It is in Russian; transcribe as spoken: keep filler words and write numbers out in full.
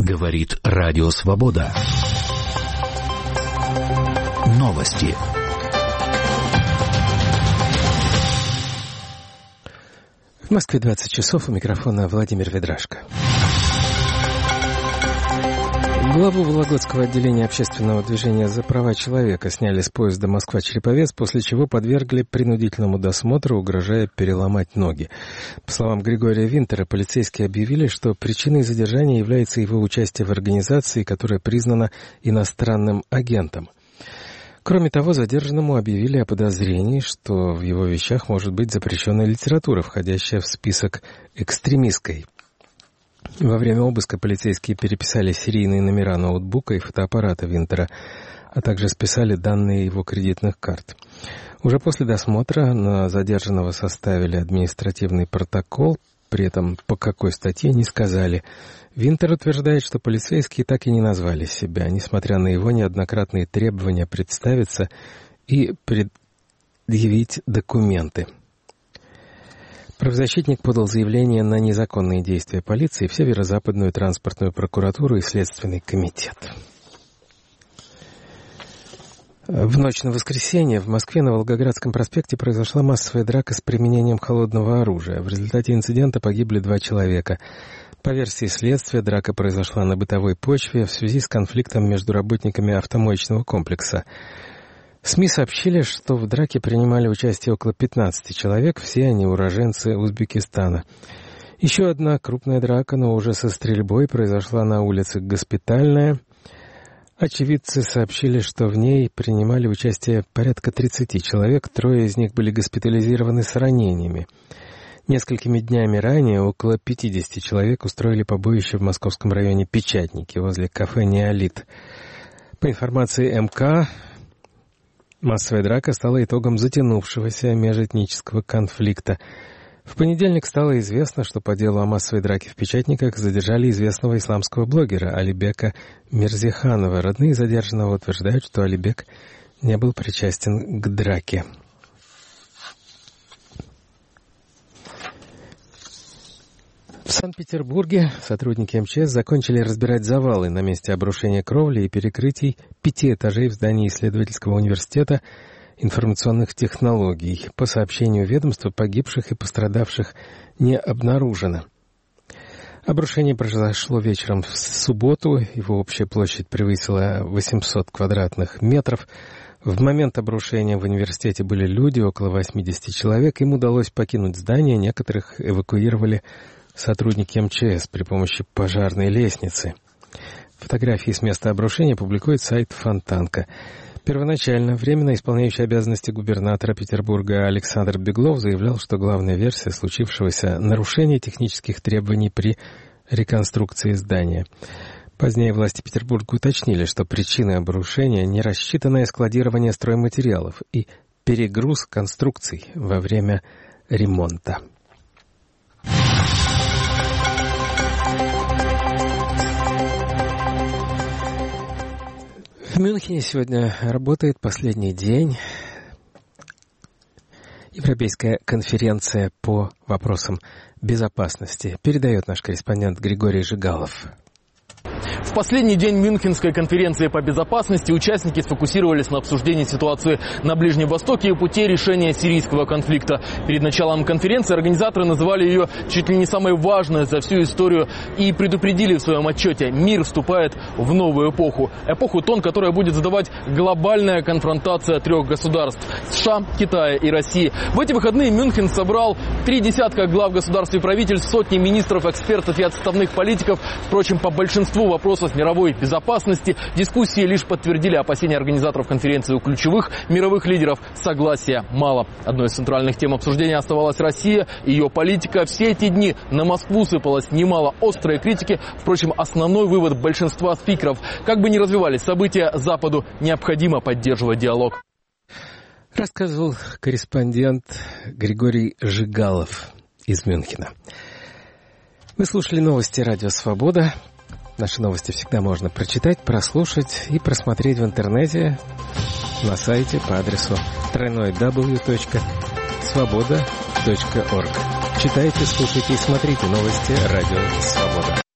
Говорит Радио Свобода. Новости. В Москве двадцать часов, у микрофона Владимир Ведрашко. Главу Вологодского отделения общественного движения «За права человека» сняли с поезда Москва-Череповец, после чего подвергли принудительному досмотру, угрожая переломать ноги. По словам Григория Винтера, полицейские объявили, что причиной задержания является его участие в организации, которая признана иностранным агентом. Кроме того, задержанному объявили о подозрении, что в его вещах может быть запрещенная литература, входящая в список экстремистской. Во время обыска полицейские переписали серийные номера ноутбука и фотоаппарата Винтера, а также списали данные его кредитных карт. Уже после досмотра на задержанного составили административный протокол, при этом по какой статье не сказали. Винтер утверждает, что полицейские так и не назвали себя, несмотря на его неоднократные требования представиться и предъявить документы. Правозащитник подал заявление на незаконные действия полиции в Северо-Западную транспортную прокуратуру и Следственный комитет. В ночь на воскресенье в Москве на Волгоградском проспекте произошла массовая драка с применением холодного оружия. В результате инцидента погибли два человека. По версии следствия, драка произошла на бытовой почве в связи с конфликтом между работниками автомоечного комплекса. СМИ сообщили, что в драке принимали участие около пятнадцати человек, все они уроженцы Узбекистана. Еще одна крупная драка, но уже со стрельбой, произошла на улице Госпитальная. Очевидцы сообщили, что в ней принимали участие порядка тридцати человек, трое из них были госпитализированы с ранениями. Несколькими днями ранее около пятидесяти человек устроили побоище в московском районе Печатники, возле кафе «Неолит». По информации эм ка, массовая драка стала итогом затянувшегося межэтнического конфликта. В понедельник стало известно, что по делу о массовой драке в Печатниках задержали известного исламского блогера Алибека Мирзиханова. Родные задержанного утверждают, что Алибек не был причастен к драке. В Санкт-Петербурге сотрудники эм че эс закончили разбирать завалы на месте обрушения кровли и перекрытий пяти этажей в здании исследовательского университета информационных технологий. По сообщению ведомства, погибших и пострадавших не обнаружено. Обрушение произошло вечером в субботу, его общая площадь превысила восемьсот квадратных метров. В момент обрушения в университете были люди, около восьмидесяти человек. Им удалось покинуть здание, некоторых эвакуировали сотрудники эм че эс при помощи пожарной лестницы. Фотографии с места обрушения публикует сайт Фонтанка. Первоначально временно исполняющий обязанности губернатора Петербурга Александр Беглов заявлял, что главная версия случившегося — нарушение технических требований при реконструкции здания. Позднее власти Петербурга уточнили, что причиной обрушения — нерассчитанное складирование стройматериалов и перегруз конструкций во время ремонта. В Мюнхене сегодня работает последний день Европейская конференция по вопросам безопасности. Передает наш корреспондент Григорий Жигалов. В последний день Мюнхенской конференции по безопасности участники сфокусировались на обсуждении ситуации на Ближнем Востоке и пути решения сирийского конфликта. Перед началом конференции организаторы называли ее чуть ли не самой важной за всю историю и предупредили в своем отчете: мир вступает в новую эпоху. Эпоху тон, которая будет задавать глобальная конфронтация трех государств – США, Китая и России. В эти выходные Мюнхен собрал три десятка глав государств и правительств, сотни министров, экспертов и отставных политиков. Впрочем, по большинству вопросов мировой безопасности дискуссии лишь подтвердили опасения организаторов конференции. У ключевых мировых лидеров согласия мало. Одной из центральных тем обсуждения оставалась Россия и ее политика. Все эти дни на Москву сыпалось немало острой критики. Впрочем, основной вывод большинства спикеров: как бы ни развивались события, Западу необходимо поддерживать диалог. Рассказывал корреспондент Григорий Жигалов из Мюнхена. Вы слушали новости «Радио Свобода». Наши новости всегда можно прочитать, прослушать и просмотреть в интернете на сайте по адресу дабл ю дабл ю дабл ю точка свобода точка орг. Читайте, слушайте и смотрите новости «Радио Свобода».